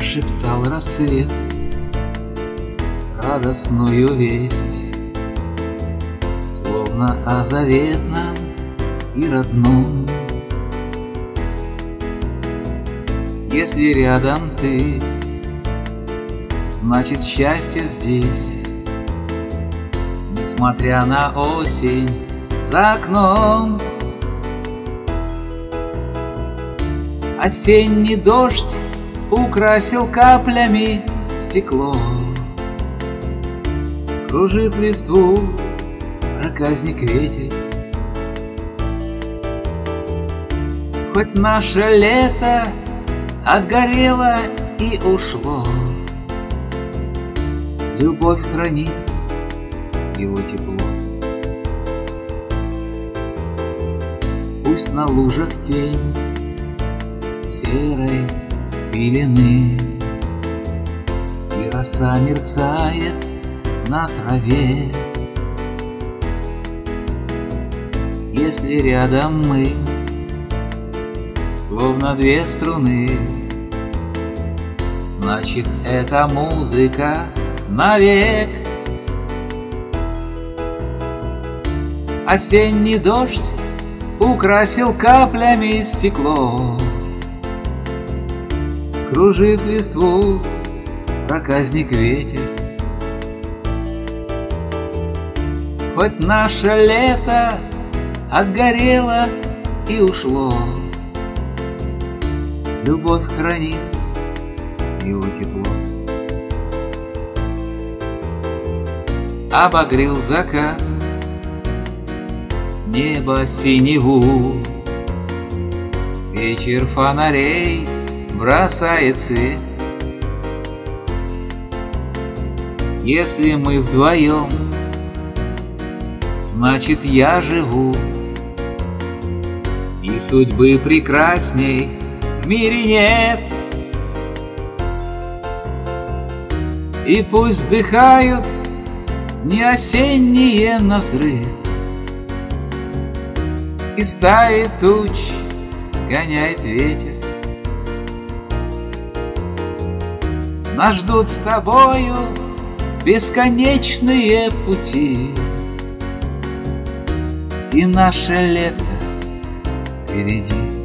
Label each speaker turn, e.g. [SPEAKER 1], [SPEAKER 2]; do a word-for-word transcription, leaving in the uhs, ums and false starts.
[SPEAKER 1] прошептал рассвет радостную весть, словно о заветном и родном. Если рядом ты, значит счастье здесь, несмотря на осень за окном. Осенний дождь украсил каплями стекло, кружит листву проказник ветер. Хоть наше лето отгорело и ушло, любовь хранит его тепло. Пусть на лужах тень серой пелены, и роса мерцает на траве. Если рядом мы, словно две струны, значит, эта музыка навек. Осенний дождь украсил каплями стекло, кружит листву проказник ветер. Хоть наше лето отгорело и ушло, любовь хранит его тепло. Обогрел закат небо синеву, вечер фонарей бросает свет. Если мы вдвоем, значит, я живу, и судьбы прекрасней в мире нет. И пусть вздыхают не осенние навзрыд, и стаи туч гоняет ветер. Нас ждут с тобою бесконечные пути, и наше лето впереди.